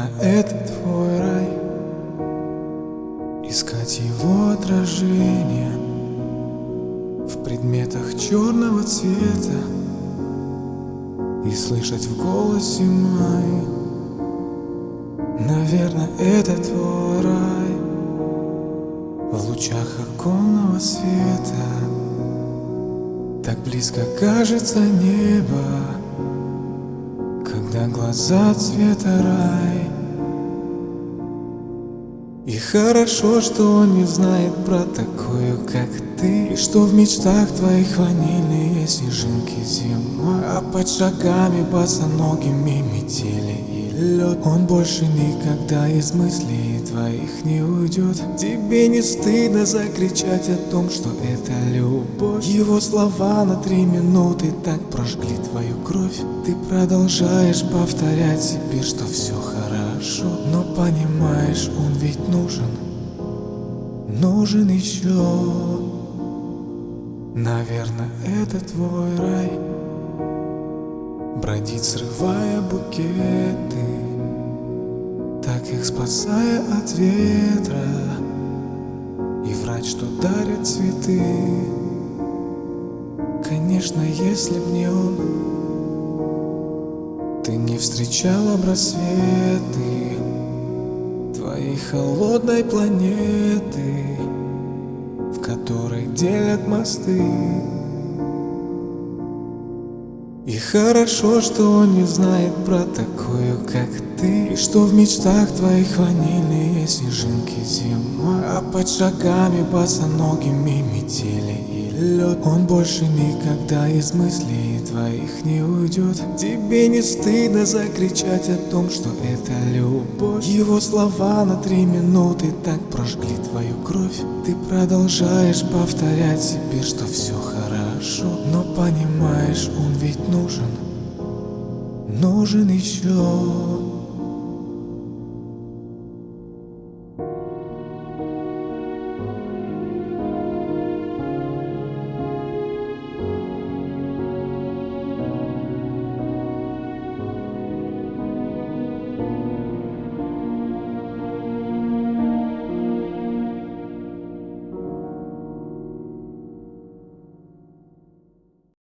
Наверное, это твой рай. Искать его отражение в предметах черного цвета и слышать в голосе май. Наверное, это твой рай. В лучах оконного света так близко кажется небо, когда глаза цвета рай. И хорошо, что он не знает про такую, как ты, и что в мечтах твоих ванильные снежинки зима, а под шагами босоногими метели и лед. Он больше никогда из мыслей твоих не уйдет. Тебе не стыдно закричать о том, что это любовь. Его слова на 3 минуты так прожгли твою кровь. Ты продолжаешь повторять себе, что все хорошо, но понимаешь, он ведь нужен еще. Наверное, это твой рай. Бродить, срывая букеты, так их спасая от ветра, и врать, что дарят цветы. Конечно, если б не он, ты не встречала б рассветы твоей холодной планеты, в которой делят мосты. И хорошо, что он не знает про такую, как ты, и что в мечтах твоих ванильные снежинки зима, а под шагами босоногими метели и лед. Он больше никогда из мыслей твоих не уйдет. Тебе не стыдно закричать о том, что это любовь. Его слова на 3 минуты так прожгли твою кровь. Ты продолжаешь повторять себе, что все хорошо, но понимаешь, он ведь нужен еще.